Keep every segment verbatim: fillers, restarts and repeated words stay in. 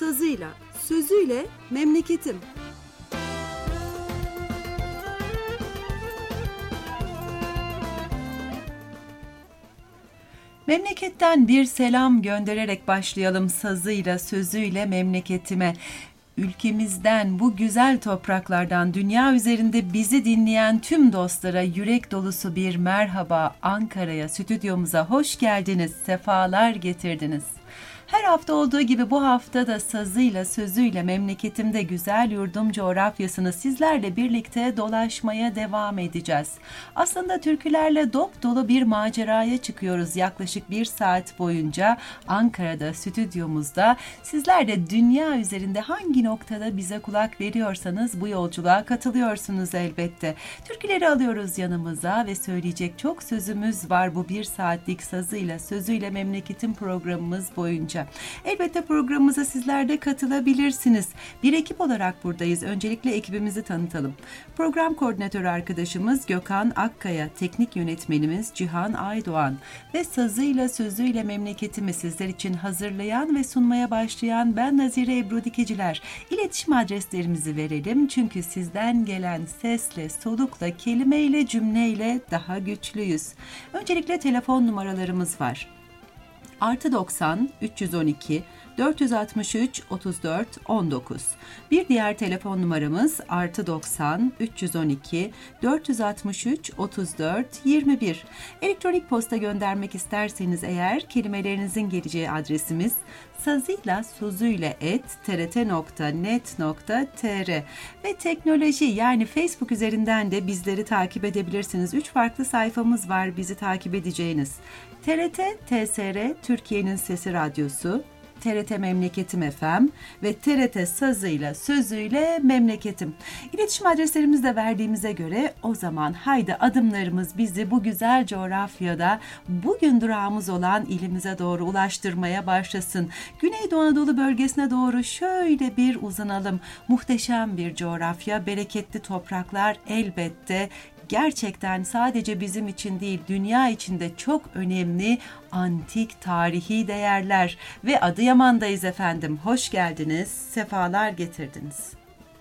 sazıyla, sözüyle memleketim. Memleketten bir selam göndererek başlayalım sazıyla, sözüyle memleketime. Ülkemizden, bu güzel topraklardan, dünya üzerinde bizi dinleyen tüm dostlara yürek dolusu bir merhaba. Ankara'ya, stüdyomuza hoş geldiniz, sefalar getirdiniz. Her hafta olduğu gibi bu hafta da sazıyla, sözüyle memleketimde güzel yurdum coğrafyasını sizlerle birlikte dolaşmaya devam edeceğiz. Aslında türkülerle dop dolu bir maceraya çıkıyoruz yaklaşık bir saat boyunca Ankara'da, stüdyomuzda. Sizler de dünya üzerinde hangi noktada bize kulak veriyorsanız bu yolculuğa katılıyorsunuz elbette. Türküleri alıyoruz yanımıza ve söyleyecek çok sözümüz var bu bir saatlik sazıyla, sözüyle memleketim programımız boyunca. Elbette programımıza sizler de katılabilirsiniz. Bir ekip olarak buradayız. Öncelikle ekibimizi tanıtalım. Program koordinatörü arkadaşımız Gökhan Akkaya, teknik yönetmenimiz Cihan Aydoğan ve sazıyla sözüyle memleketimi sizler için hazırlayan ve sunmaya başlayan ben Nazire Ebru Dikiciler. İletişim adreslerimizi verelim çünkü sizden gelen sesle, solukla, kelimeyle, cümleyle daha güçlüyüz. Öncelikle telefon numaralarımız var. Artı doksan üç yüz on iki dört yüz altmış üç otuz dört on dokuz. Bir diğer telefon numaramız artı doksan üç yüz on iki dört yüz altmış üç otuz dört yirmi bir. Elektronik posta göndermek isterseniz eğer kelimelerinizin geleceği adresimiz sazıyla sözüyle et trt nokta net nokta tr ve teknoloji yani Facebook üzerinden de bizleri takip edebilirsiniz. Üç farklı sayfamız var bizi takip edeceğiniz. T R T, T S R, Türkiye'nin Sesi Radyosu, T R T Memleketim F M ve T R T Sazıyla, Sözüyle Memleketim. İletişim adreslerimizi de verdiğimize göre o zaman haydi adımlarımız bizi bu güzel coğrafyada bugün durağımız olan ilimize doğru ulaştırmaya başlasın. Güneydoğu Anadolu bölgesine doğru şöyle bir uzanalım. Muhteşem bir coğrafya, bereketli topraklar elbette. Gerçekten sadece bizim için değil, dünya için de çok önemli antik tarihi değerler ve Adıyaman'dayız efendim. Hoş geldiniz, sefalar getirdiniz.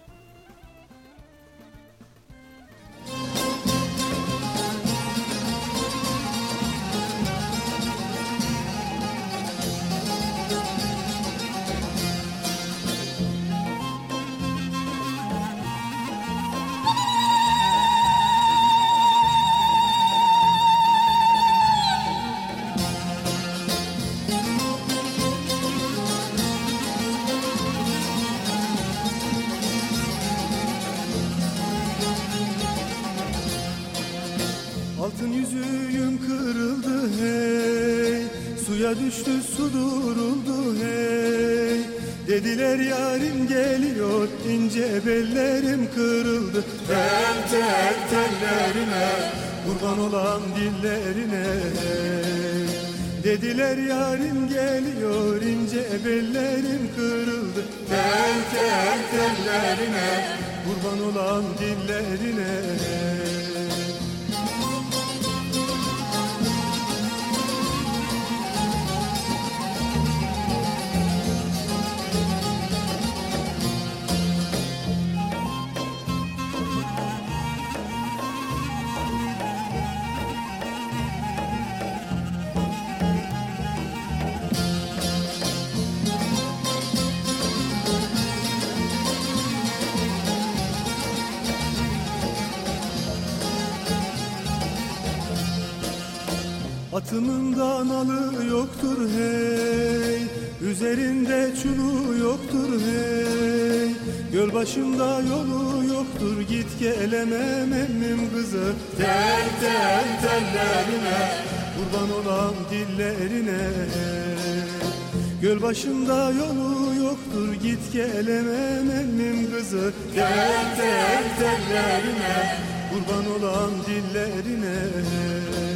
Altın yüzüğüm kırıldı hey, suya düştü su duruldu hey. Dediler yarim geliyor, ince bellerim kırıldı. Tel tel tellerine, kurban olan dillerine hey. Dediler yarim geliyor, ince bellerim kırıldı. Tel tel tellerine, kurban olan dillerine hey. Atımın da nalı yoktur hey, üzerinde çulu yoktur hey. Göl başında yolu yoktur, git gelemem emmim kızı. Tel tel tellerine, kurban olan dillerine hey. Göl başında yolu yoktur, git gelemem emmim kızı. Tel tel tellerine, kurban olan dillerine hey.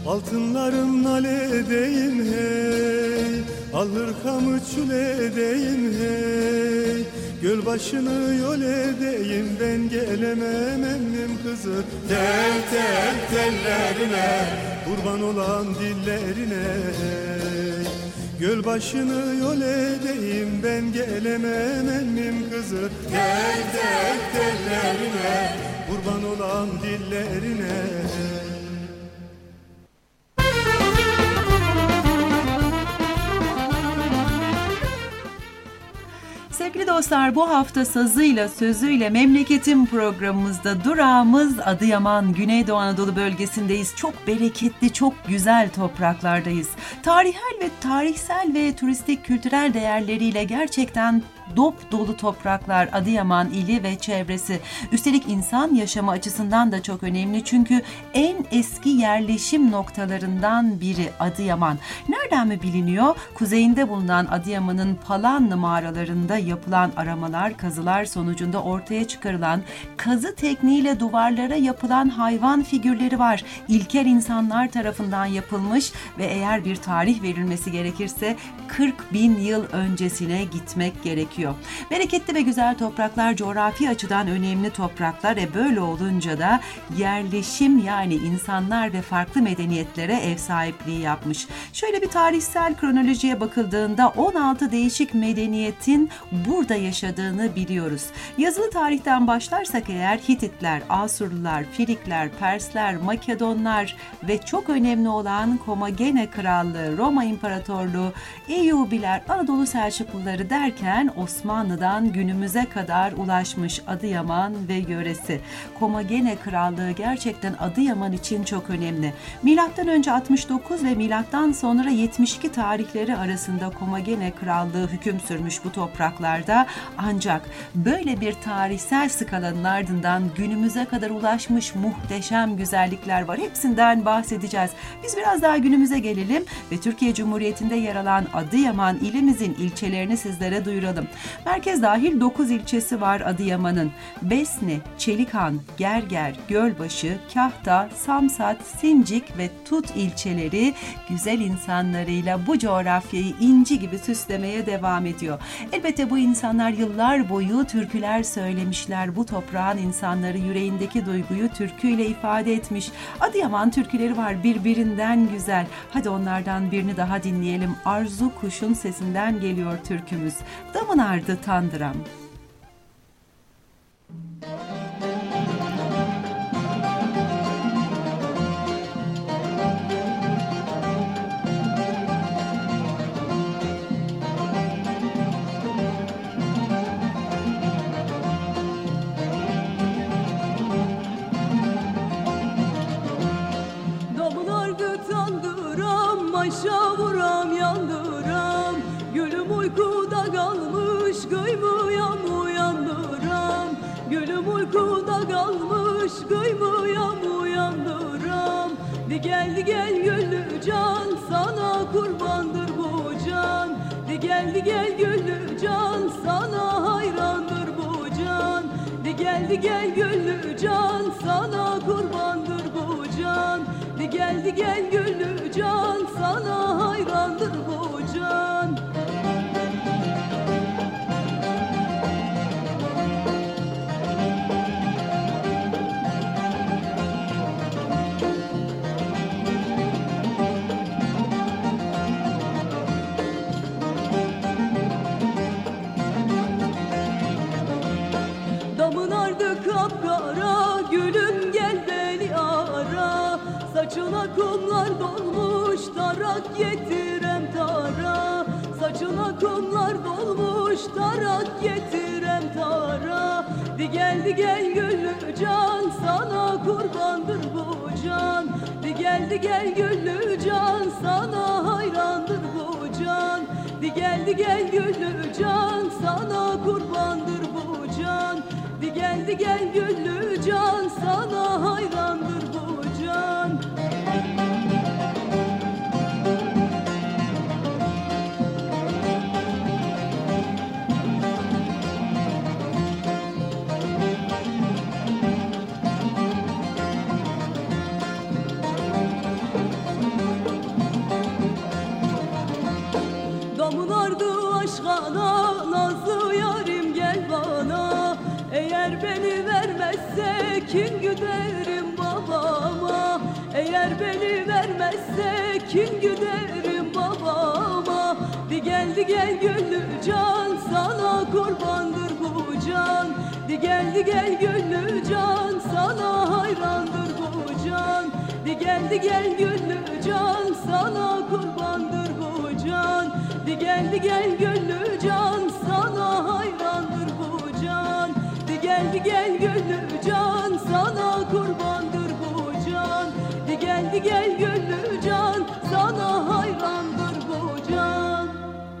Altınlarım nal edeyim hey, al hırkamı çül edeyim hey. Göl başını yol edeyim, ben gelemem emmim kızı. Tel tel tellerine, kurban olan dillerine hey. Göl başını yol edeyim, ben gelemem emmim kızı. Tel tel tellerine, kurban olan dillerine. Sevgili dostlar, bu hafta sazıyla sözüyle memleketim programımızda durağımız Adıyaman, Güneydoğu Anadolu bölgesindeyiz. Çok bereketli, çok güzel topraklardayız. Tarihsel ve tarihsel ve turistik kültürel değerleriyle gerçekten dop dolu topraklar Adıyaman ili ve çevresi. Üstelik insan yaşamı açısından da çok önemli çünkü en eski yerleşim noktalarından biri Adıyaman. Nereden mi biliniyor? Kuzeyinde bulunan Adıyaman'ın Palanlı mağaralarında yapılan aramalar, kazılar sonucunda ortaya çıkarılan kazı tekniğiyle duvarlara yapılan hayvan figürleri var. İlkel insanlar tarafından yapılmış ve eğer bir tarih verilmesi gerekirse kırk bin yıl öncesine gitmek gerekiyor. Bereketli ve güzel topraklar, coğrafi açıdan önemli topraklar. E böyle olunca da yerleşim, yani insanlar ve farklı medeniyetlere ev sahipliği yapmış. Şöyle bir tarihsel kronolojiye bakıldığında on altı değişik medeniyetin burada yaşadığını biliyoruz. Yazılı tarihten başlarsak eğer Hititler, Asurlular, Frikler, Persler, Makedonlar ve çok önemli olan Komagene Krallığı, Roma İmparatorluğu, Eyyubiler, Anadolu Selçukluları derken Osmanlı'dan günümüze kadar ulaşmış Adıyaman ve yöresi. Komagene Krallığı gerçekten Adıyaman için çok önemli. Milattan önce altmış dokuz ve milattan sonra yetmiş iki tarihleri arasında Komagene Krallığı hüküm sürmüş bu topraklarda. Ancak böyle bir tarihsel skalanın ardından günümüze kadar ulaşmış muhteşem güzellikler var. Hepsinden bahsedeceğiz. Biz biraz daha günümüze gelelim ve Türkiye Cumhuriyeti'nde yer alan Adıyaman ilimizin ilçelerini sizlere duyuralım. Merkez dahil dokuz ilçesi var Adıyaman'ın. Besni, Çelikhan, Gerger, Gölbaşı, Kahta, Samsat, Sincik ve Tut ilçeleri güzel insanlarıyla bu coğrafyayı inci gibi süslemeye devam ediyor. Elbette bu insanlar yıllar boyu türküler söylemişler. Bu toprağın insanları yüreğindeki duyguyu türküyle ifade etmiş. Adıyaman türküleri var birbirinden güzel. Hadi onlardan birini daha dinleyelim. Arzu Kuş'un sesinden geliyor türkümüz. Damın ardı tandıram. Maşa vuram yandıram, gülüm uykuda kalmış, kıymıyam uyandıram. Gülüm uykuda kalmış, kıymıyam uyandıram. De gel de gel güllü can, sana kurbandır bu can. De gel de gel güllü can, sana hayrandır bu can. De gel de gel güllü can, sana kurbandır bu can. De gel de gel güllü can, sana hayrandır bu can. Damın ardı kapkara, gülüm gel beni ara. Saçına kumlar dolmuş, tarak getirem tara. Saçına kumlar dolmuş, tarak getirem tara. De gel de gel güllü can, sana kurbandır bu can. De gel de gel güllü can, sana hayrandır bu can. De gel de gel güllü can, sana kurbandır bu can. De gel de gel güllü can, sana hayrandır bu can. Eğer beni vermezse kin güderim babama. Eğer beni vermezse kin güderim babama. Di geldi gel gönlü can, sana kurbandır bu can. Di geldi gel gönlü can, sana hayrandır bu can. Di geldi gel gönlü can, sana kurbandır bu can. Di geldi gel gönlü can, sana hayrandır bu can. Di geldi gel gönlü can, sana kurbandır bu can. Di geldi gel gönlü can, sana hayrandır bu can.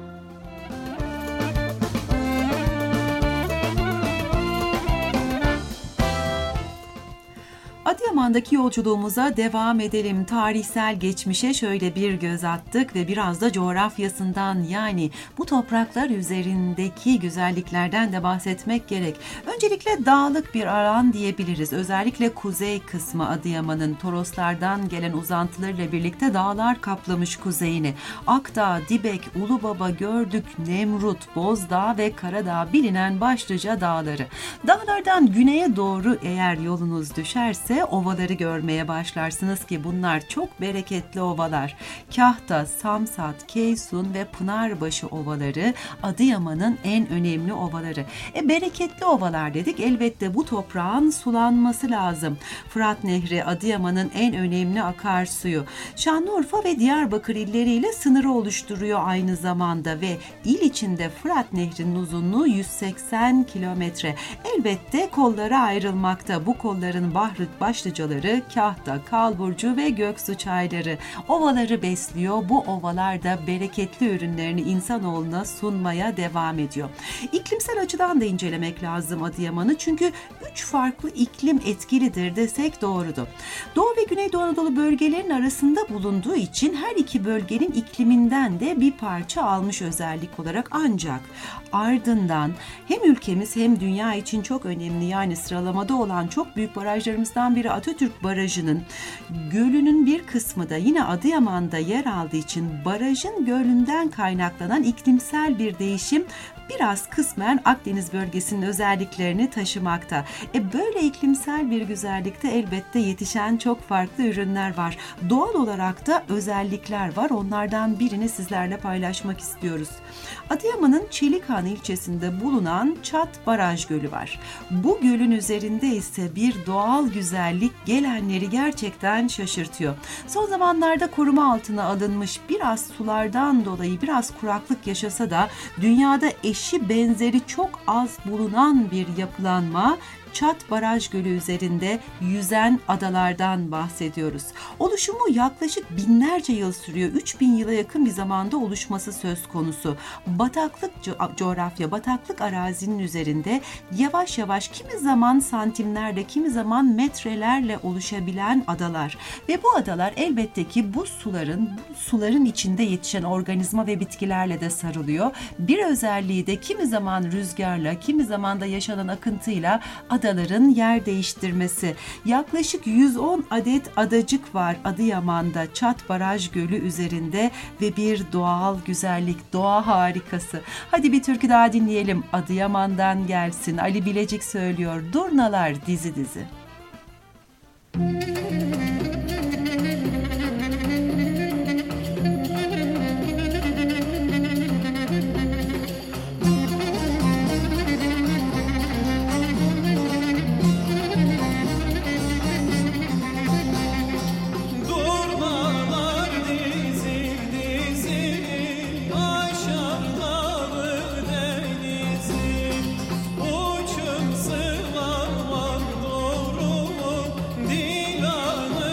Adıyaman'daki yolculuğumuza devam edelim. Tarihsel geçmişe şöyle bir göz attık ve biraz da coğrafyasından, yani bu topraklar üzerindeki güzelliklerden de bahsetmek gerek. Öncelikle dağlık bir alan diyebiliriz. Özellikle kuzey kısmı Adıyaman'ın Toroslardan gelen uzantılarıyla birlikte dağlar kaplamış kuzeyini. Akdağ, Dibek, Ulubaba, Gördük, Nemrut, Bozdağ ve Karadağ bilinen başlıca dağları. Dağlardan güneye doğru eğer yolunuz düşerse ovaları görmeye başlarsınız ki bunlar çok bereketli ovalar. Kahta, Samsat, Keysun ve Pınarbaşı ovaları Adıyaman'ın en önemli ovaları. E, bereketli ovalar dedik, elbette bu toprağın sulanması lazım. Fırat Nehri Adıyaman'ın en önemli akarsuyu. Şanlıurfa ve Diyarbakır illeriyle sınırı oluşturuyor aynı zamanda ve il içinde Fırat Nehri'nin uzunluğu yüz seksen kilometre. Elbette kollara ayrılmakta. Bu kolların bahri başlıcaları Kahta, Kalburcu ve Göksu çayları. Ovaları besliyor. Bu ovalar da bereketli ürünlerini insanoğluna sunmaya devam ediyor. İklimsel açıdan da incelemek lazım Adıyaman'ı. Çünkü üç farklı iklim etkilidir desek doğrudur. Doğu ve Güneydoğu Anadolu bölgelerin arasında bulunduğu için her iki bölgenin ikliminden de bir parça almış özellik olarak, ancak ardından hem ülkemiz hem dünya için çok önemli, yani sıralamada olan çok büyük barajlarımızdan biri Atatürk Barajı'nın gölünün bir kısmı da yine Adıyaman'da yer aldığı için barajın gölünden kaynaklanan iklimsel bir değişim biraz kısmen Akdeniz bölgesinin özelliklerini taşımakta. E böyle iklimsel bir güzellikte elbette yetişen çok farklı ürünler var. Doğal olarak da özellikler var. Onlardan birini sizlerle paylaşmak istiyoruz. Adıyaman'ın Çelikhan ilçesinde bulunan Çat Baraj Gölü var. Bu gölün üzerinde ise bir doğal güzellik gelenleri gerçekten şaşırtıyor. Son zamanlarda koruma altına alınmış, biraz sulardan dolayı biraz kuraklık yaşasa da dünyada eşi benzeri çok az bulunan bir yapılanma, Çat Baraj Gölü üzerinde yüzen adalardan bahsediyoruz. Oluşumu yaklaşık binlerce yıl sürüyor. üç bin yıla yakın bir zamanda oluşması söz konusu. Bataklık co- coğrafya, bataklık arazinin üzerinde yavaş yavaş kimi zaman santimlerle, kimi zaman metrelerle oluşabilen adalar. Ve bu adalar elbette ki bu suların, bu suların içinde yetişen organizma ve bitkilerle de sarılıyor. Bir özelliği de kimi zaman rüzgarla, kimi zaman da yaşanan akıntıyla adaların yer değiştirmesi. Yaklaşık yüz on adet adacık var Adıyaman'da Çat Baraj Gölü üzerinde ve bir doğal güzellik, doğa harikası. Hadi bir türkü daha dinleyelim. Adıyaman'dan gelsin. Ali Bilecik söylüyor. Durnalar dizi dizi. Uçum sıvamak doğru, dilanı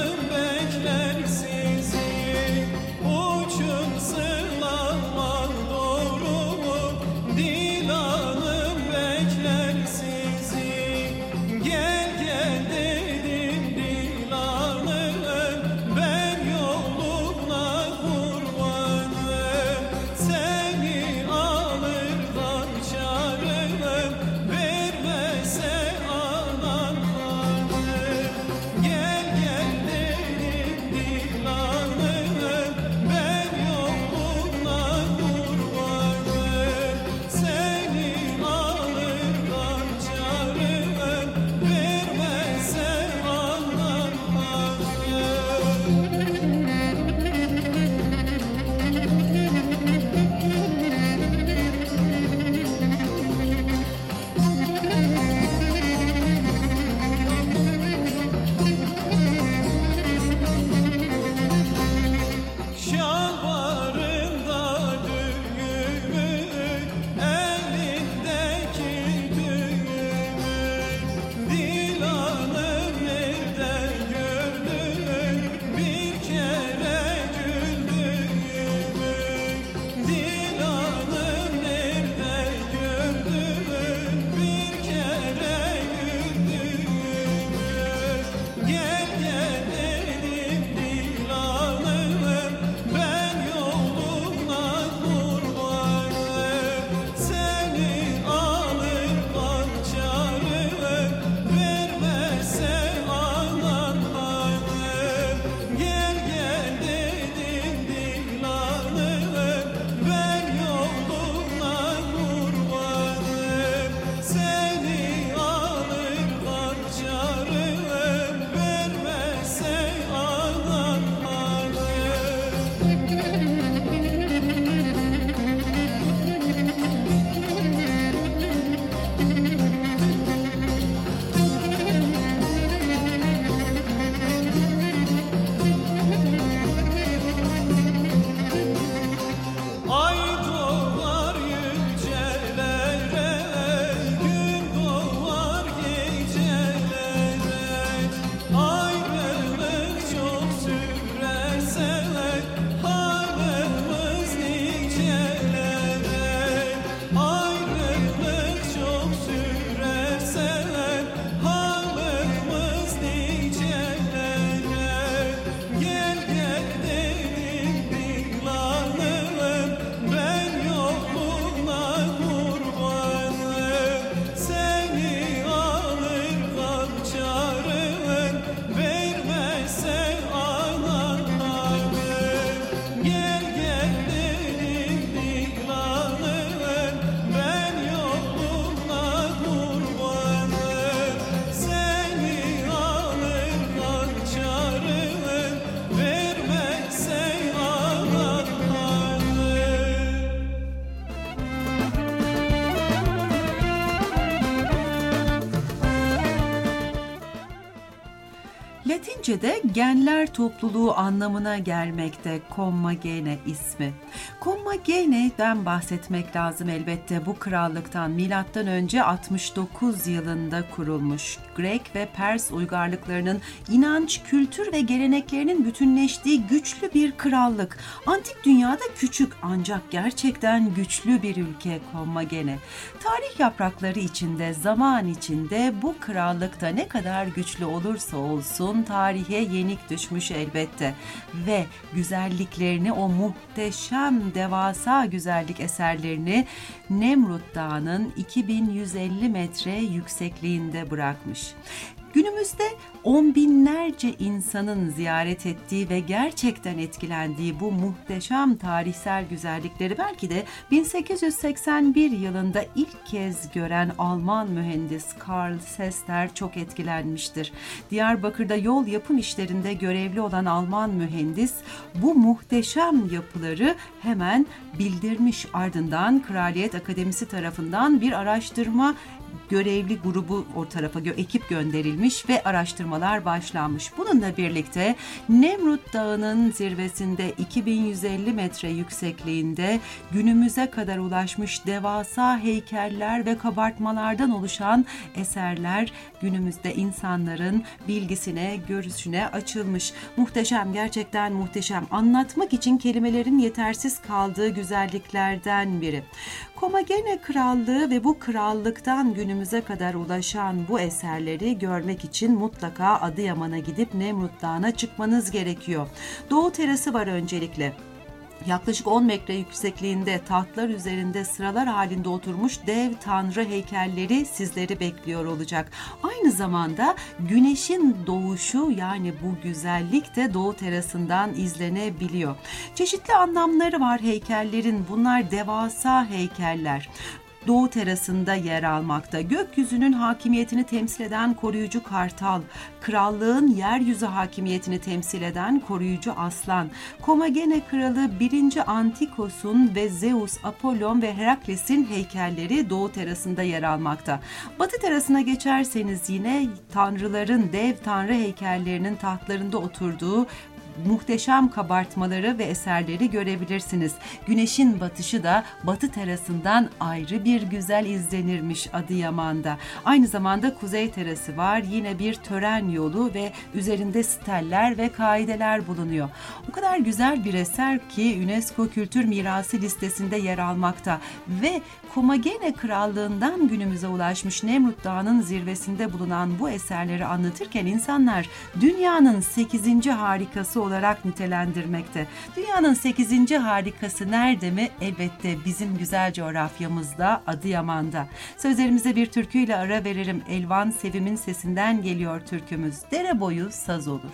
Latince'de genler topluluğu anlamına gelmekte Commagene ismi. Commagene'den bahsetmek lazım elbette. Bu krallıktan milattan önce altmış dokuz yılında kurulmuş. Grek ve Pers uygarlıklarının inanç, kültür ve geleneklerinin bütünleştiği güçlü bir krallık. Antik dünyada küçük ancak gerçekten güçlü bir ülke Commagene. Tarih yaprakları içinde, zaman içinde bu krallıkta ne kadar güçlü olursa olsun tarihe yenik düşmüş elbette ve güzelliklerini, o muhteşem devasa güzellik eserlerini Nemrut Dağı'nın iki bin yüz elli metre yüksekliğinde bırakmış. Günümüzde on binlerce insanın ziyaret ettiği ve gerçekten etkilendiği bu muhteşem tarihsel güzellikleri belki de bin sekiz yüz seksen bir yılında ilk kez gören Alman mühendis Karl Sessler çok etkilenmiştir. Diyarbakır'da yol yapım işlerinde görevli olan Alman mühendis bu muhteşem yapıları hemen bildirmiş. Ardından Kraliyet Akademisi tarafından bir araştırma görevli grubu o tarafa gö- ekip gönderilmiş ve araştırmalar başlanmış. Bununla birlikte Nemrut Dağı'nın zirvesinde iki bin yüz elli metre yüksekliğinde günümüze kadar ulaşmış devasa heykeller ve kabartmalardan oluşan eserler günümüzde insanların bilgisine, görüşüne açılmış. Muhteşem, gerçekten muhteşem. Anlatmak için kelimelerin yetersiz kaldığı güzelliklerden biri. Commagene Krallığı ve bu krallıktan günümüze kadar ulaşan bu eserleri görmek için mutlaka Adıyaman'a gidip Nemrut Dağı'na çıkmanız gerekiyor. Doğu terası var öncelikle. Yaklaşık on metre yüksekliğinde tahtlar üzerinde sıralar halinde oturmuş dev tanrı heykelleri sizleri bekliyor olacak. Aynı zamanda güneşin doğuşu, yani bu güzellik de doğu terasından izlenebiliyor. Çeşitli anlamları var heykellerin. Bunlar devasa heykeller. Doğu terasında yer almakta. Gökyüzünün hakimiyetini temsil eden koruyucu kartal, krallığın yeryüzü hakimiyetini temsil eden koruyucu aslan, Commagene kralı birinci. Antikos'un ve Zeus, Apollon ve Herakles'in heykelleri Doğu terasında yer almakta. Batı terasına geçerseniz yine tanrıların, dev tanrı heykellerinin tahtlarında oturduğu muhteşem kabartmaları ve eserleri görebilirsiniz. Güneşin batışı da batı terasından ayrı bir güzel izlenirmiş Adıyaman'da. Aynı zamanda kuzey terası var. Yine bir tören yolu ve üzerinde steller ve kaideler bulunuyor. O kadar güzel bir eser ki UNESCO Kültür Mirası listesinde yer almakta ve Commagene Krallığından günümüze ulaşmış Nemrut Dağı'nın zirvesinde bulunan bu eserleri anlatırken insanlar dünyanın sekizinci harikası olarak nitelendirmekte. Dünyanın sekizinci harikası nerede mi? Elbette bizim güzel coğrafyamızda, Adıyaman'da. Sözlerimize bir türküyle ara verelim. Elvan Sevim'in sesinden geliyor türkümüz. Dere boyu saz olur.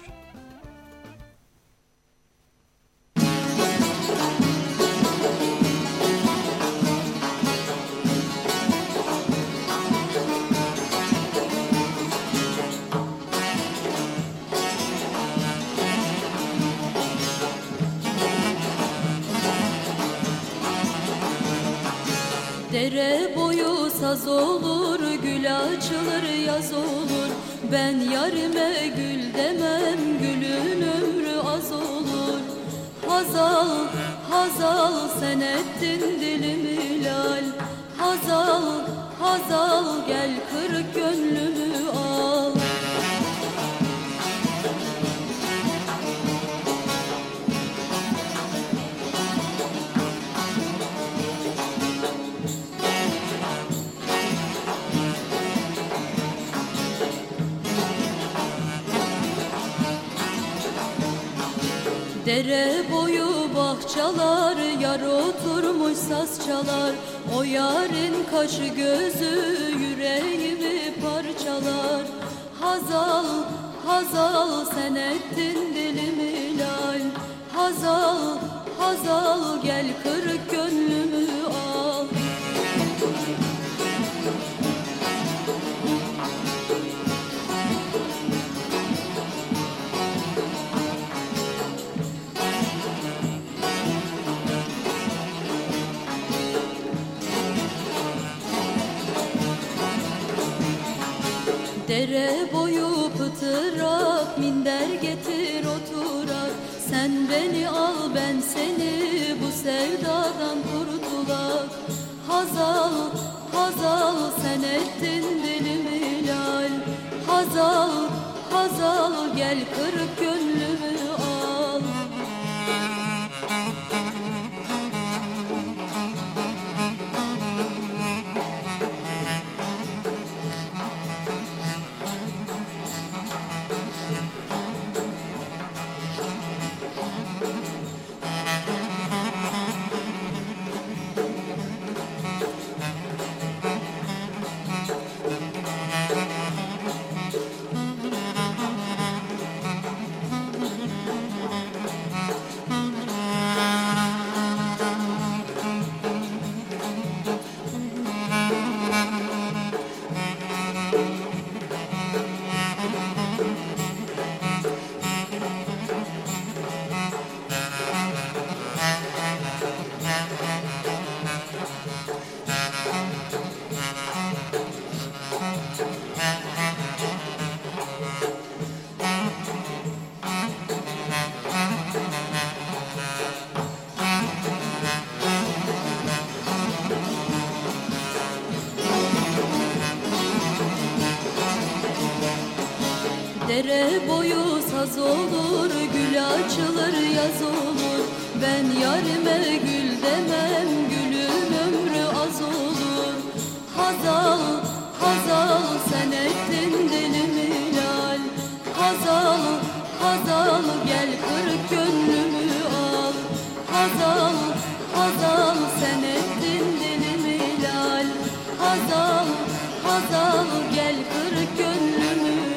Dere boyu saz olur, gül açılır yaz olur. Ben yarime gül demem, gülün ömrü az olur. Hazal, hazal sen ettin dilimi lal. Hazal, hazal gel kırık gönlümü al. Dere boyu bahçalar, yar oturmuş saz çalar. O yarın kaşı gözü yüreğimi parçalar. Hazal, hazal sen ettin dilimi lal. Hazal, hazal gel kırık gönlümü al. Dere boyu pıtırak min der getir oturak. Sen beni al ben seni bu sevdadan kurtulak. Hazal, Hazal sen ettin dilimi lal. Hazal, Hazal gel kırık gönlümü al. Dere boyu saz olur, gül açılır yaz olur. Ben yarime gül demem, gülün ömrü az olur. Hazal, Hazal sen ettin dilimi lal. Hazal, Hazal gel kırık gönlümü al. Hazal, Hazal sen ettin dilimi lal. Hazal, Hazal gel kırık gönlümü al.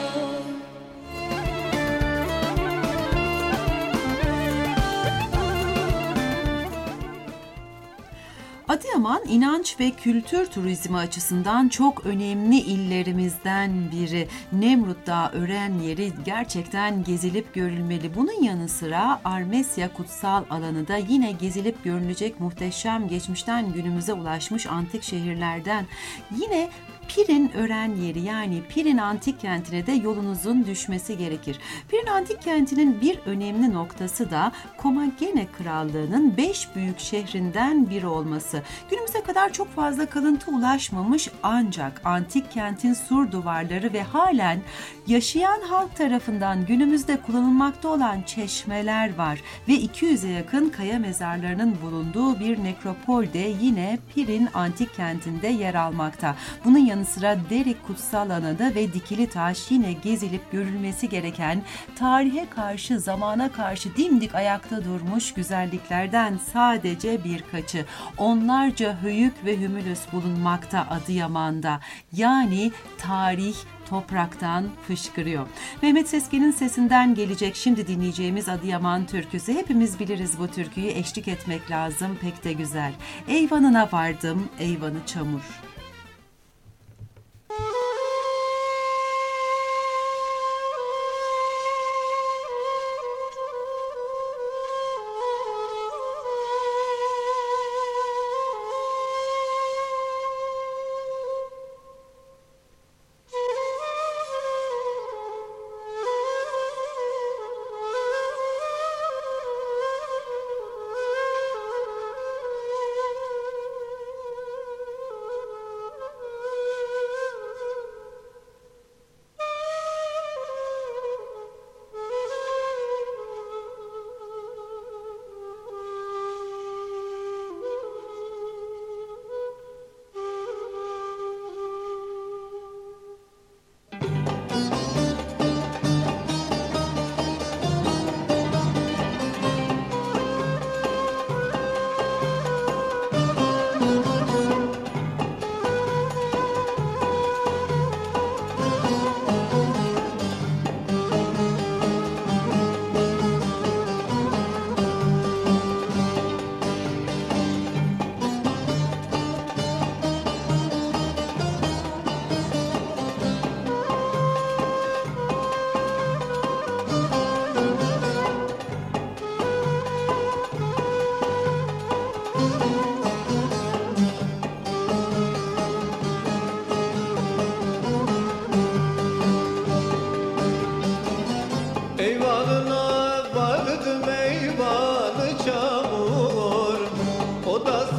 Adıyaman inanç ve kültür turizmi açısından çok önemli illerimizden biri. Nemrut Dağı Ören yeri gerçekten gezilip görülmeli. Bunun yanı sıra Armesya Kutsal Alanı da yine gezilip görülecek muhteşem, geçmişten günümüze ulaşmış antik şehirlerden. Yine Pirin Ören yeri, yani Pirin Antik Kenti'ne de yolunuzun düşmesi gerekir. Pirin Antik Kenti'nin bir önemli noktası da Komagene Krallığı'nın beş büyük şehrinden biri olması. Günümüze kadar çok fazla kalıntı ulaşmamış, ancak antik kentin sur duvarları ve halen yaşayan halk tarafından günümüzde kullanılmakta olan çeşmeler var ve iki yüze yakın kaya mezarlarının bulunduğu bir nekropol de yine Pirin Antik Kenti'nde yer almakta. Bunun yanı sıra Derik Kutsal Alanı ve Dikili Taş yine gezilip görülmesi gereken, tarihe karşı, zamana karşı dimdik ayakta durmuş güzelliklerden sadece birkaçı. Onlarca höyük ve hümülüs bulunmakta Adıyaman'da. Yani tarih topraktan fışkırıyor. Mehmet Sesken'in sesinden gelecek şimdi dinleyeceğimiz Adıyaman türküsü. Hepimiz biliriz bu türküyü, eşlik etmek lazım, pek de güzel. Eyvanına vardım, eyvanı çamur.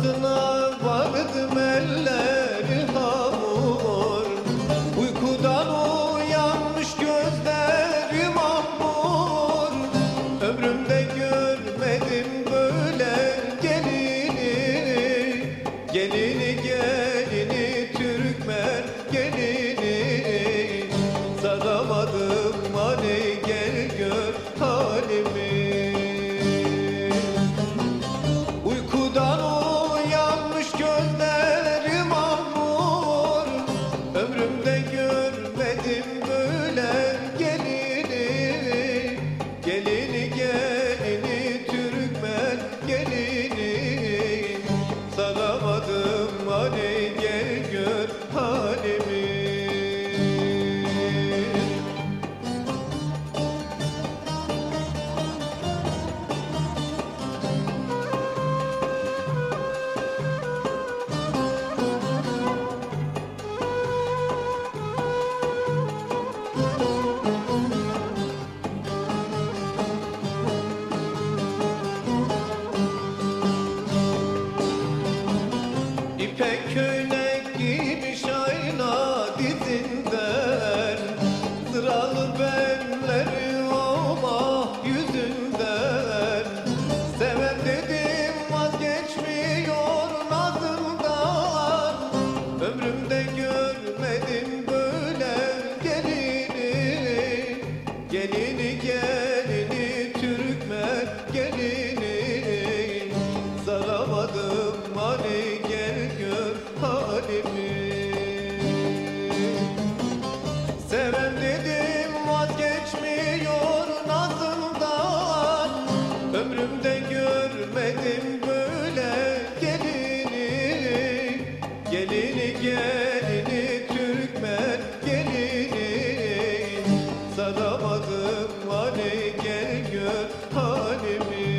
Kapısına vardım elleri hamur, uykudan uyanmış gözlerim ahmur. Ömrümde görmedim böyle gelini, gelini gelini Türkmen gelini. Saramadım hani gel gör halimi. Uykudan uyanmış gözlerim ahmur, ömrümde görmedim böyle gelini, gelini gelini Türkmen gelini. Saramadım hani gel gör halimi. İpek köylek giymiş ayna dizinden, sıralı benleri oma yüzünden. Seven dedim vazgeçmiyor nazından, ömrümde görmedim böyle gelini, gelini gelini Türkmen gelini. Saramadım hani gel gör halimi. Seven dedim vazgeçmiyor nazından, ömrümde görmedim böyle gelini, gelini gelini Türkmen gelini. Saramadım hani gel gör halimi.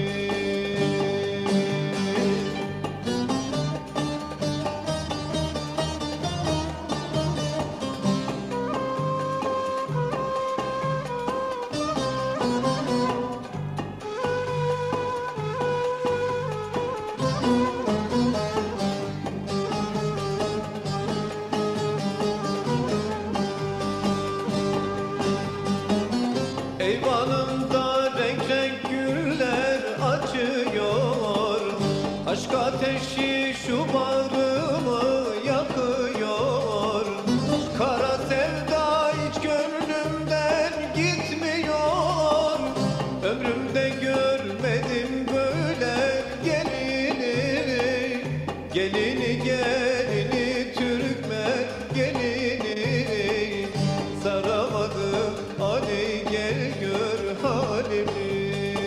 Eyvanımda renk renk güller açıyor, aşk ateşi şu bağrımı yakıyor. Kara sevda hiç gönlümden gitmiyor, ömrümde görmedim böyle gelini, gelini gelini Türkmen gelini. Saramadım hani gel gör halimi.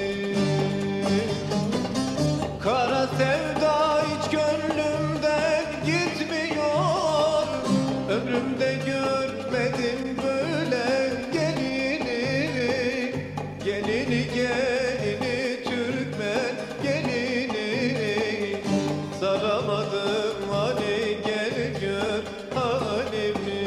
Kara sevda hiç gönlümden gitmiyor, ömrümde görmedim böyle gelini, gelini gelini Türkmen gelini. Saramadım hani gel gör halimi.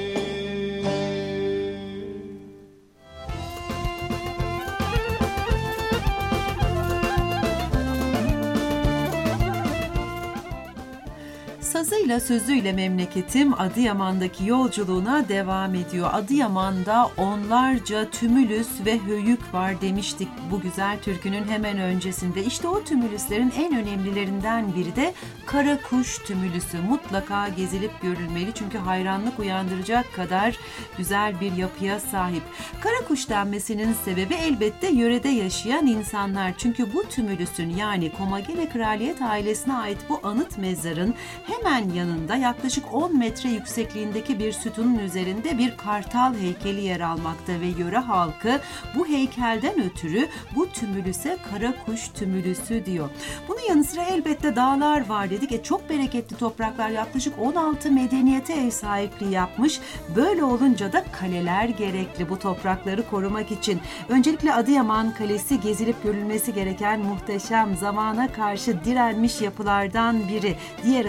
Sazıyla sözüyle memleketim Adıyaman'daki yolculuğuna devam ediyor. Adıyaman'da onlarca tümülüs ve höyük var demiştik bu güzel türkünün hemen öncesinde. İşte o tümülüslerin en önemlilerinden biri de Karakuş tümülüsü. Mutlaka gezilip görülmeli çünkü hayranlık uyandıracak kadar güzel bir yapıya sahip. Karakuş denmesinin sebebi elbette yörede yaşayan insanlar. Çünkü bu tümülüsün yani Komagene Kraliyet ailesine ait bu anıt mezarın hemen yanında yaklaşık on metre yüksekliğindeki bir sütunun üzerinde bir kartal heykeli yer almakta ve yöre halkı bu heykelden ötürü bu tümülüse Karakuş tümülüsü diyor. Bunun yanı sıra elbette dağlar var dedik. E çok bereketli topraklar, yaklaşık on altı medeniyete ev sahipliği yapmış. Böyle olunca da kaleler gerekli bu toprakları korumak için. Öncelikle Adıyaman Kalesi gezilip görülmesi gereken muhteşem, zamana karşı direnmiş yapılardan biri. Diğer adıyla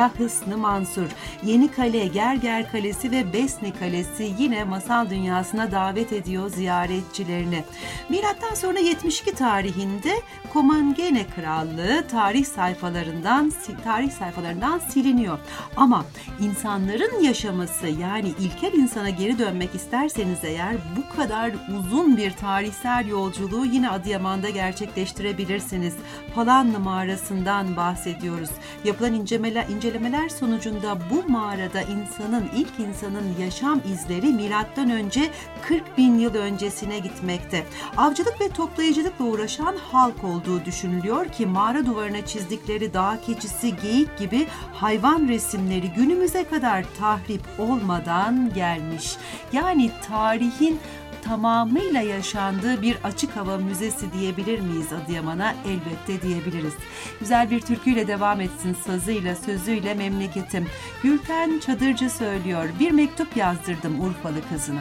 ya Hısn-ı Mansur, Yenikale, Gerger Kalesi ve Besni Kalesi yine masal dünyasına davet ediyor ziyaretçilerini. Milattan sonra yetmiş iki tarihinde Komangene Krallığı tarih sayfalarından tarih sayfalarından siliniyor. Ama insanların yaşaması, yani ilkel insana geri dönmek isterseniz eğer, bu kadar uzun bir tarihsel yolculuğu yine Adıyaman'da gerçekleştirebilirsiniz. Palanlı mağarasından bahsediyoruz. Yapılan incelemeler, incelemeler sonucunda bu mağarada insanın, ilk insanın yaşam izleri milattan önce kırk bin yıl öncesine gitmekte. Avcılık ve toplayıcılıkla uğraşan halk olduğu düşünülüyor ki mağara duvarına çizdikleri dağ keçisi, geyik gibi hayvan resimleri günümüze kadar tahrip olmadan gelmiş. Yani tarihin tamamıyla yaşandığı bir açık hava müzesi diyebilir miyiz Adıyaman'a? Elbette diyebiliriz. Güzel bir türküyle devam etsin sazıyla, sözüyle memleketim. Gülten Çadırcı söylüyor. Bir mektup yazdırdım Urfalı kızına.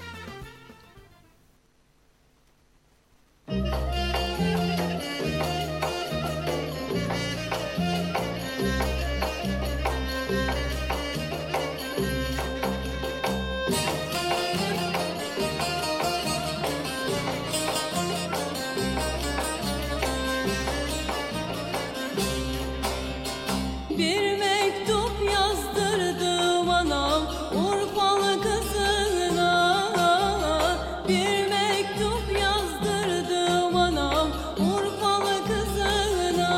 Bir mektup yazdırdım anam Urfalı kızına. Bir mektup yazdırdım anam Urfalı kızına.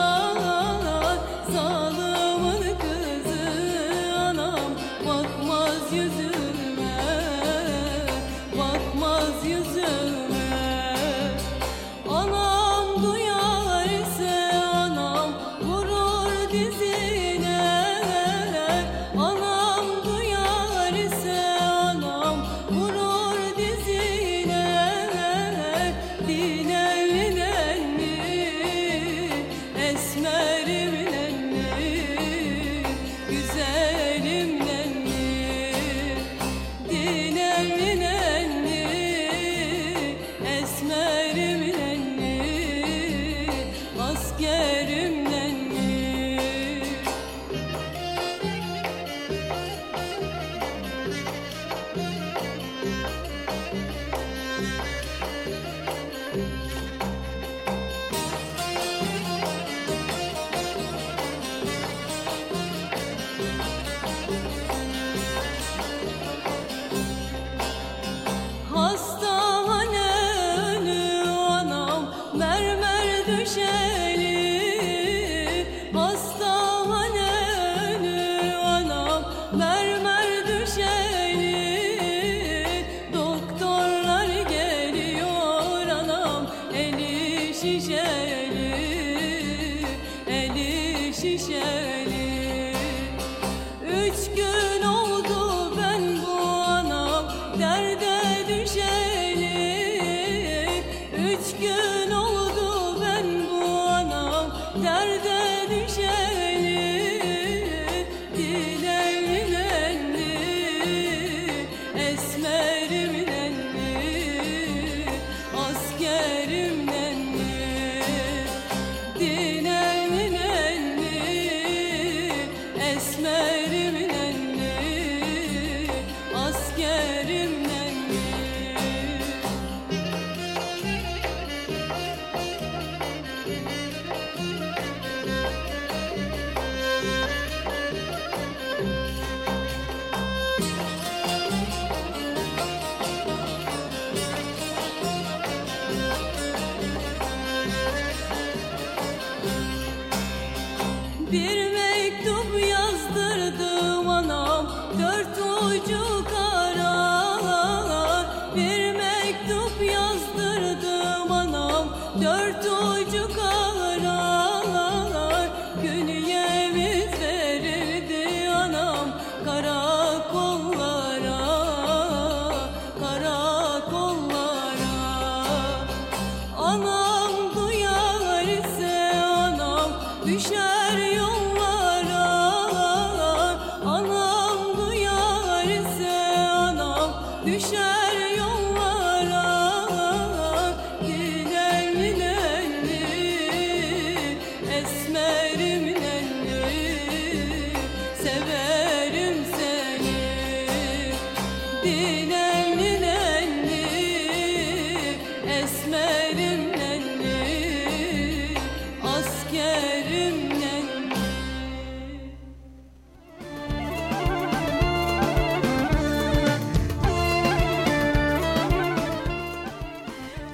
Zalımın kızı anam bakmaz yüzüme, bakmaz yüzüme. Anam duyar ise anam vurur dizine.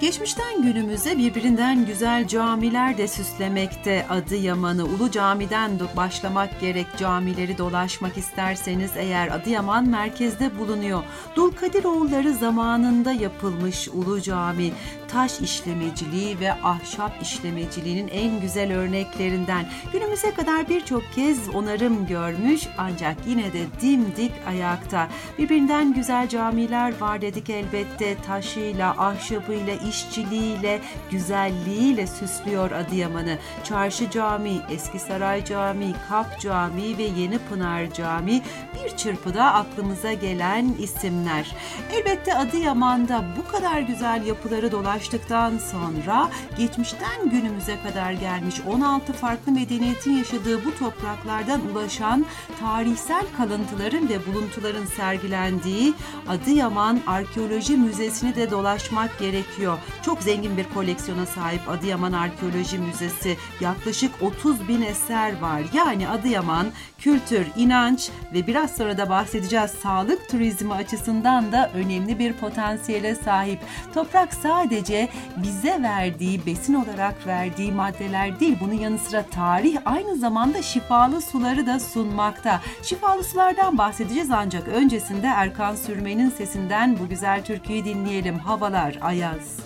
Geçmişten günümüze birbirinden güzel camiler de süslemekte Adıyaman'ı. Ulu Cami'den başlamak gerek. Camileri dolaşmak isterseniz eğer Adıyaman merkezde bulunuyor. Dulkadiroğulları zamanında yapılmış Ulu Cami. Taş işlemeciliği ve ahşap işlemeciliğinin en güzel örneklerinden. Günümüze kadar birçok kez onarım görmüş ancak yine de dimdik ayakta. Birbirinden güzel camiler var dedik elbette. Taşıyla, ahşabıyla, işçiliğiyle, güzelliğiyle süslüyor Adıyaman'ı. Çarşı Camii, Eskisaray Camii, Kap Camii ve Yenipınar Camii bir çırpıda aklımıza gelen isimler. Elbette Adıyaman'da bu kadar güzel yapıları dolaştıktan sonra geçmişten günümüze kadar gelmiş on altı farklı medeniyetin yaşadığı bu topraklardan ulaşan tarihsel kalıntıların ve buluntuların sergilendiği Adıyaman Arkeoloji Müzesi'ni de dolaşmak gerekiyor. Çok zengin bir koleksiyona sahip Adıyaman Arkeoloji Müzesi. Yaklaşık otuz bin eser var. Yani Adıyaman kültür, inanç ve biraz sonra da bahsedeceğiz sağlık turizmi açısından da önemli bir potansiyele sahip. Toprak sadece bize verdiği, besin olarak verdiği maddeler değil, bunun yanı sıra tarih aynı zamanda şifalı suları da sunmakta. Şifalı sulardan bahsedeceğiz ancak öncesinde Erkan Sürmen'in sesinden bu güzel türküyü dinleyelim. Havalar ayaz.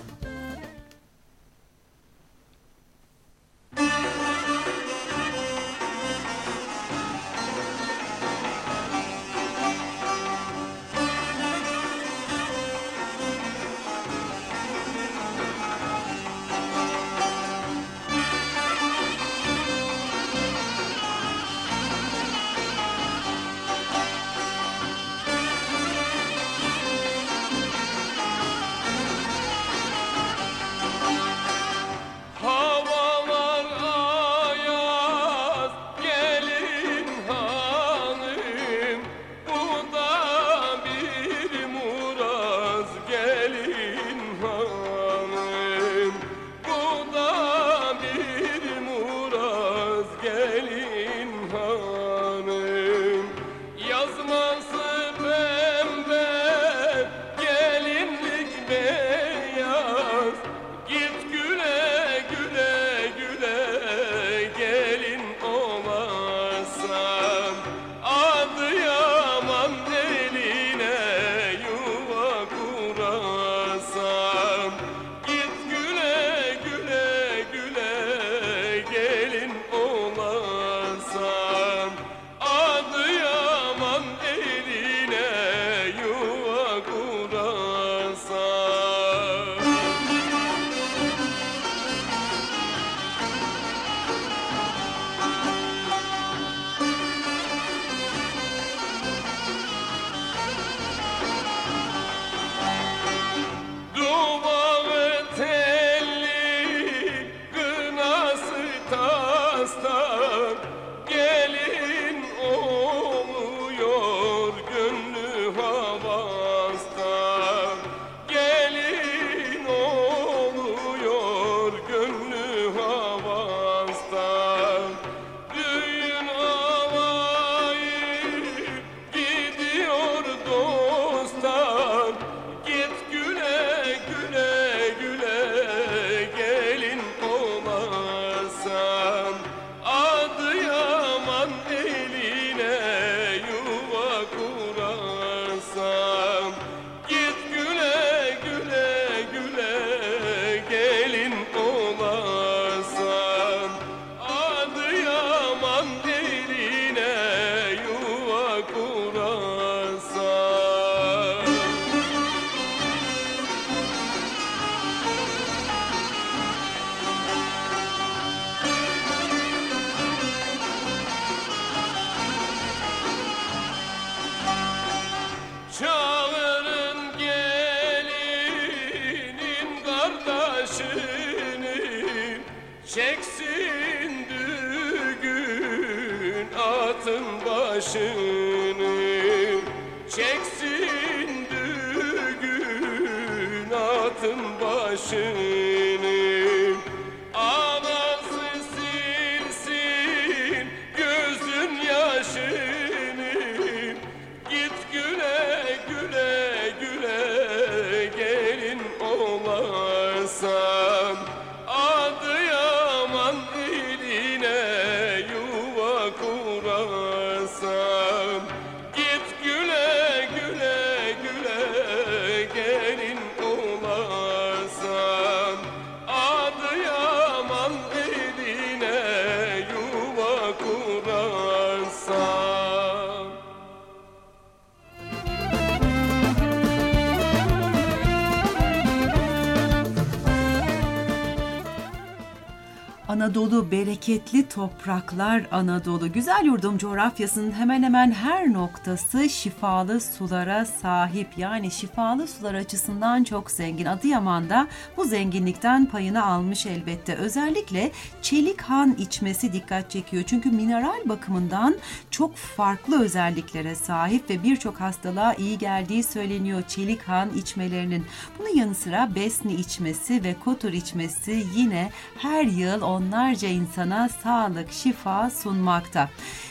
Anadolu, bereketli topraklar Anadolu. Güzel yurdum coğrafyasının hemen hemen her noktası şifalı sulara sahip. Yani şifalı sular açısından çok zengin. Adıyaman'da bu zenginlikten payını almış elbette. Özellikle Çelikhan içmesi dikkat çekiyor. Çünkü mineral bakımından çok farklı özelliklere sahip ve birçok hastalığa iyi geldiği söyleniyor Çelikhan içmelerinin. Bunun yanı sıra Besni içmesi ve Kotur içmesi yine her yıl onlarca insana sağlık, şifa sunmakta.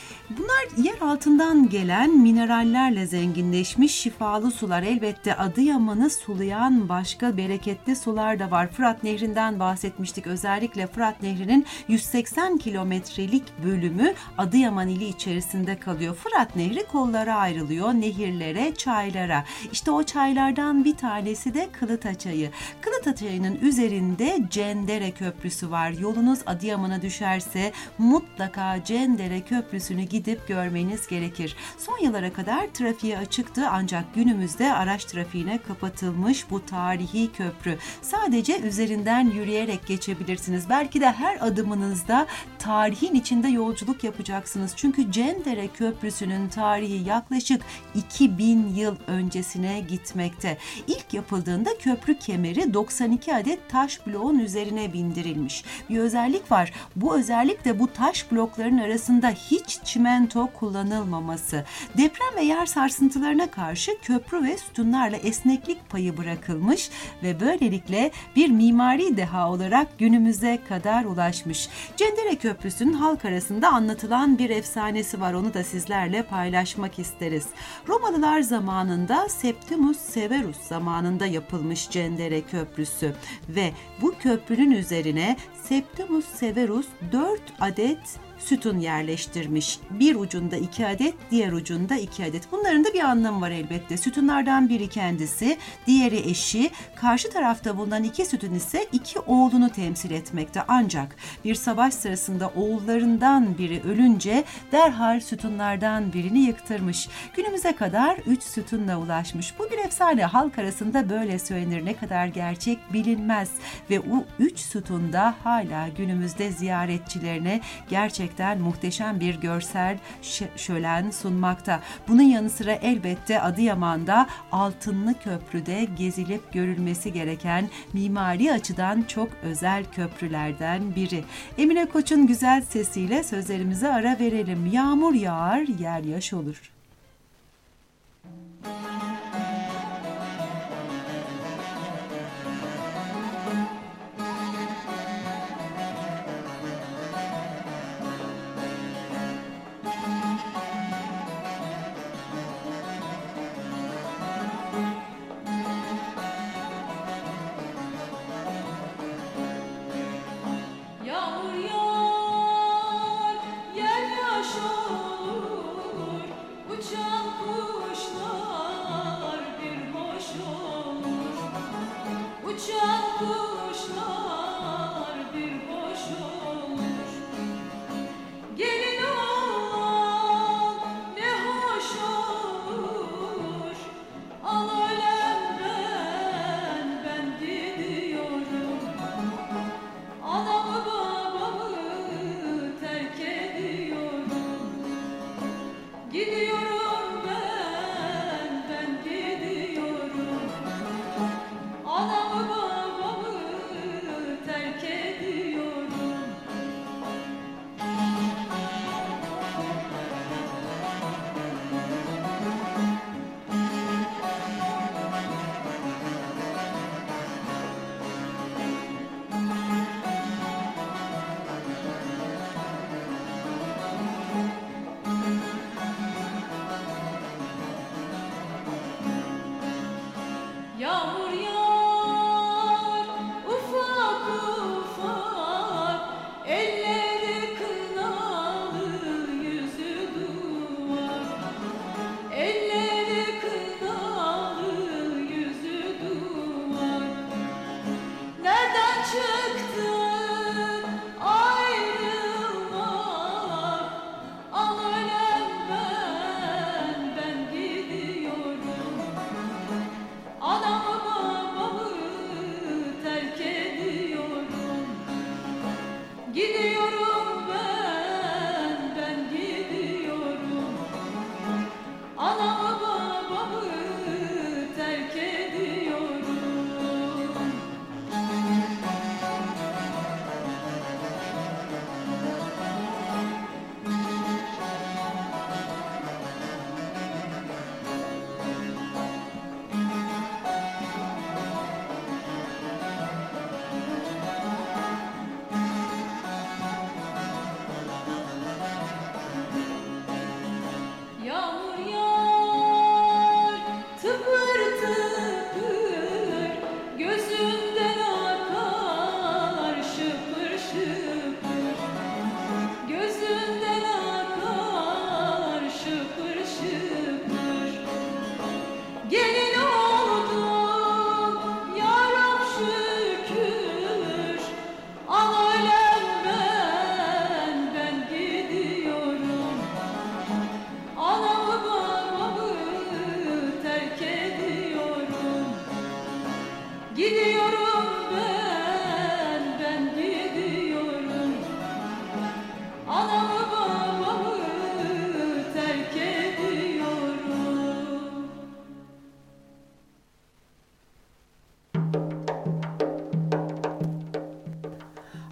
Bunlar yer altından gelen minerallerle zenginleşmiş şifalı sular. Elbette Adıyaman'ı sulayan başka bereketli sular da var. Fırat Nehri'nden bahsetmiştik. Özellikle Fırat Nehri'nin yüz seksen kilometrelik bölümü Adıyaman ili içerisinde kalıyor. Fırat Nehri kollara ayrılıyor. Nehirlere, çaylara. İşte o çaylardan bir tanesi de Kılıta Çayı. Kılıta Çayı'nın üzerinde Cendere Köprüsü var. Yolunuz Adıyaman'a düşerse mutlaka Cendere Köprüsü'nü gidip görmeniz gerekir. Son yıllara kadar trafiğe açıktı ancak günümüzde araç trafiğine kapatılmış bu tarihi köprü. Sadece üzerinden yürüyerek geçebilirsiniz. Belki de her adımınızda tarihin içinde yolculuk yapacaksınız. Çünkü Cendere Köprüsü'nün tarihi yaklaşık iki bin yıl öncesine gitmekte. İlk yapıldığında köprü kemeri doksan iki adet taş bloğun üzerine bindirilmiş. Bir özellik var. Bu özellik de bu taş blokların arasında hiç çimento kullanılmaması. Deprem ve yer sarsıntılarına karşı köprü ve sütunlarla esneklik payı bırakılmış ve böylelikle bir mimari deha olarak günümüze kadar ulaşmış. Cendere Köprüsü'nün halk arasında anlatılan bir efsanesi var. Onu da sizlerle paylaşmak isteriz. Romalılar zamanında Septimus Severus zamanında yapılmış Cendere Köprüsü ve bu köprünün üzerine Septimus Severus dört adet sütun yerleştirmiş. Bir ucunda iki adet, diğer ucunda iki adet. Bunların da bir anlamı var elbette. Sütunlardan biri kendisi, diğeri eşi, karşı tarafta bulunan iki sütun ise iki oğlunu temsil etmekte. Ancak bir savaş sırasında oğullarından biri ölünce derhal sütunlardan birini yıktırmış. Günümüze kadar üç sütunla ulaşmış. Bu bir efsane. Halk arasında böyle söylenir. Ne kadar gerçek bilinmez. Ve o üç sütun da hala günümüzde ziyaretçilerine gerçekten muhteşem bir görsel şölen sunmakta. Bunun yanı sıra elbette Adıyaman'da Altınlı Köprü'de gezilip görülmesi gereken mimari açıdan çok özel köprülerden biri. Emine Koç'un güzel sesiyle sözlerimize ara verelim. Yağmur yağar, yer yaş olur.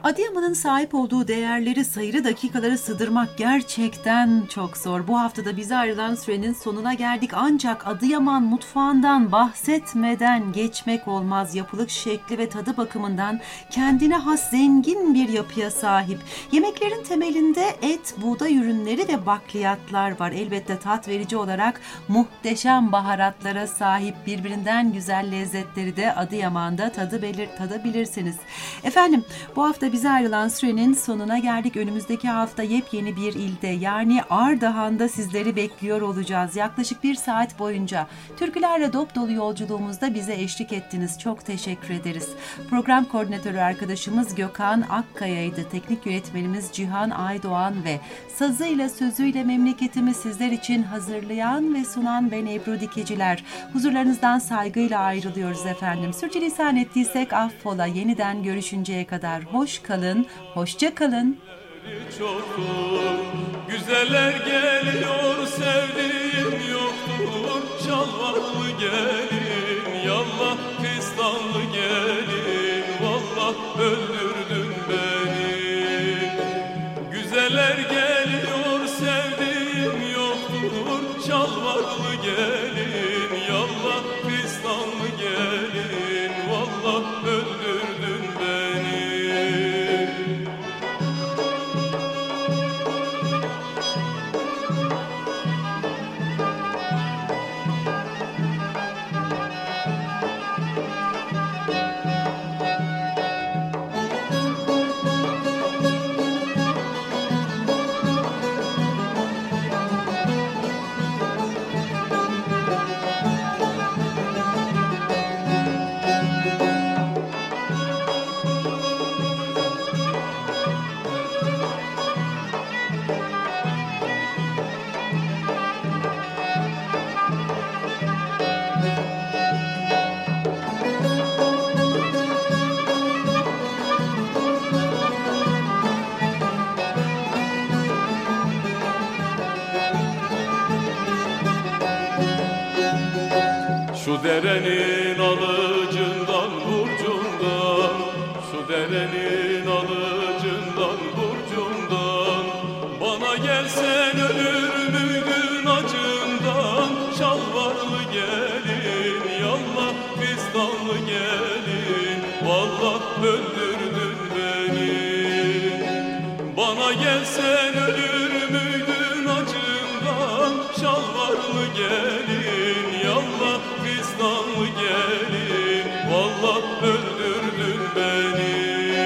Adıyaman'ın sahip olduğu değerleri sayılı dakikalara sığdırmak gerçekten çok zor. Bu haftada bize ayrılan sürenin sonuna geldik. Ancak Adıyaman mutfağından bahsetmeden geçmek olmaz. Yapılık şekli ve tadı bakımından kendine has zengin bir yapıya sahip. Yemeklerin temelinde et, buğday ürünleri ve bakliyatlar var. Elbette tat verici olarak muhteşem baharatlara sahip, birbirinden güzel lezzetleri de Adıyaman'da tadı belir, tadabilirsiniz. Efendim, bu hafta bize ayrılan sürenin sonuna geldik. Önümüzdeki hafta yepyeni bir ilde, yani Ardahan'da sizleri bekliyor olacağız. Yaklaşık bir saat boyunca türkülerle dop dolu yolculuğumuzda bize eşlik ettiniz. Çok teşekkür ederiz. Program koordinatörü arkadaşımız Gökhan Akkaya'ydı. Teknik yönetmenimiz Cihan Aydoğan ve sazıyla sözüyle memleketimi sizler için hazırlayan ve sunan ben Ebru Dikeciler. Huzurlarınızdan saygıyla ayrılıyoruz efendim. Sürçülisan ettiysek affola. Yeniden görüşünceye kadar hoş kalın, hoşça kalın. Çoktur, güzeller geliyor, sevdiğim yoktur. Şalvarlı gelin, yallah fistanlı gelin, vallah öldürdün beni. Güzeller geliyor, sevdiğim yoktur. Şalvarlı gelin, yallah fistanlı gelin, vallah öldürdün beni. Şu derenin alıcından burcundan, şu derenin alıcından burcundan, bana gelsen ölür müydün acından? Şalvarlı gelin, yallah fistanlı gelin, vallah öldürdün beni. Bana gelsen ölür müydün acından? Şalvarlı gelin, yallah fistanlı gelin, vallah öldürdün beni.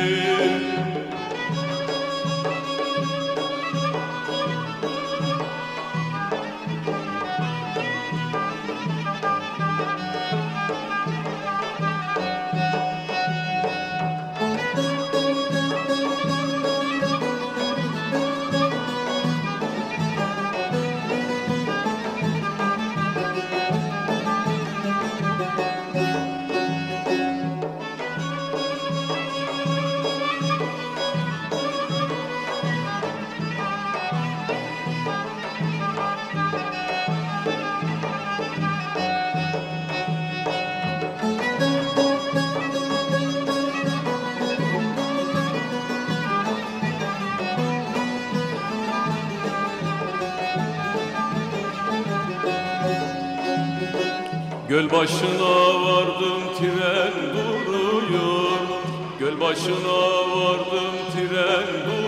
Göl başına vardım, tren duruyor. Göl başına vardım, tren duruyor.